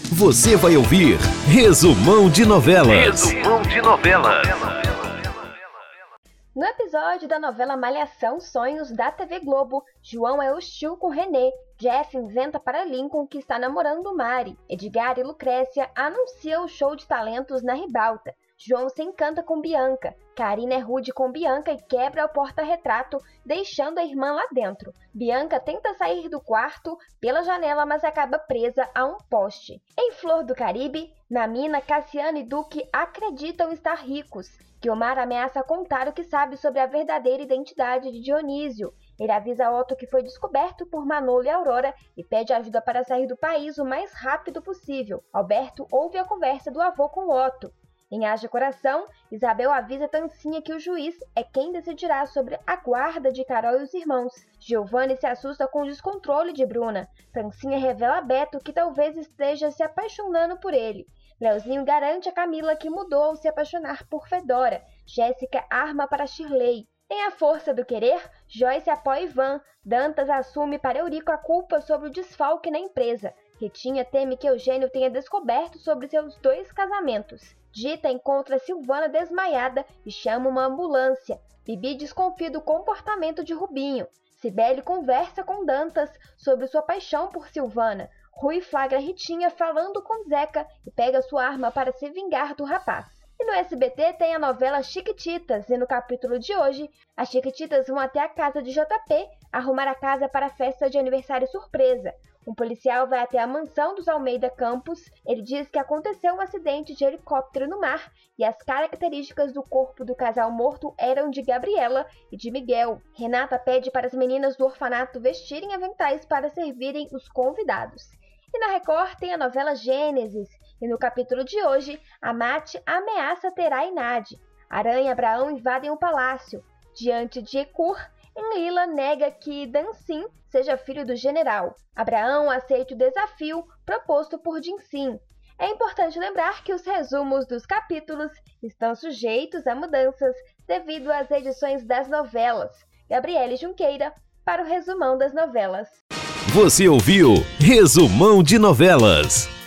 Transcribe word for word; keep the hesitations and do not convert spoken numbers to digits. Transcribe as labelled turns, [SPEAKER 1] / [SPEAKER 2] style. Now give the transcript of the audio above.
[SPEAKER 1] Você vai ouvir Resumão de Novelas.
[SPEAKER 2] Resumão de Novelas.
[SPEAKER 3] No episódio da novela Malhação Sonhos da T V Globo, João é hostil com Renê, Jeff inventa para Lincoln que está namorando Mari, Edgar e Lucrécia anunciam o show de talentos na Ribalta, João se encanta com Bianca, Karina é rude com Bianca e quebra o porta-retrato, deixando a irmã lá dentro. Bianca tenta sair do quarto pela janela, mas acaba presa a um poste. Em Flor do Caribe, na mina, Cassiano e Duque acreditam estar ricos. Guilmar ameaça contar o que sabe sobre a verdadeira identidade de Dionísio. Ele avisa Otto que foi descoberto por Manolo e Aurora e pede ajuda para sair do país o mais rápido possível. Alberto ouve a conversa do avô com Otto. Em Haja Coração, Isabel avisa Tancinha que o juiz é quem decidirá sobre a guarda de Carol e os irmãos. Giovanni se assusta com o descontrole de Bruna. Tancinha revela a Beto que talvez esteja se apaixonando por ele. Leozinho garante a Camila que mudou ao se apaixonar por Fedora. Jéssica arma para Shirley. Em A Força do Querer, Joyce apoia Ivan. Dantas assume para Eurico a culpa sobre o desfalque na empresa. Ritinha teme que Eugênio tenha descoberto sobre seus dois casamentos. Dita encontra Silvana desmaiada e chama uma ambulância. Bibi desconfia do comportamento de Rubinho. Cibele conversa com Dantas sobre sua paixão por Silvana. Rui flagra Ritinha falando com Zeca e pega sua arma para se vingar do rapaz. E no S B T tem a novela Chiquititas, e no capítulo de hoje, as Chiquititas vão até a casa de J P arrumar a casa para a festa de aniversário surpresa. Um policial vai até a mansão dos Almeida Campos. Ele diz que aconteceu um acidente de helicóptero no mar e as características do corpo do casal morto eram de Gabriela e de Miguel. Renata pede para as meninas do orfanato vestirem aventais para servirem os convidados. E na Record tem a novela Gênesis, e no capítulo de hoje, a Mate ameaça Terá e Nade. Aranha e Abraão invadem o palácio. Diante de Ecur, Enlila nega que Dancin seja filho do general. Abraão aceita o desafio proposto por Dinsim. É importante lembrar que os resumos dos capítulos estão sujeitos a mudanças devido às edições das novelas. Gabriele Junqueira, para o Resumão das Novelas.
[SPEAKER 1] Você ouviu Resumão de Novelas.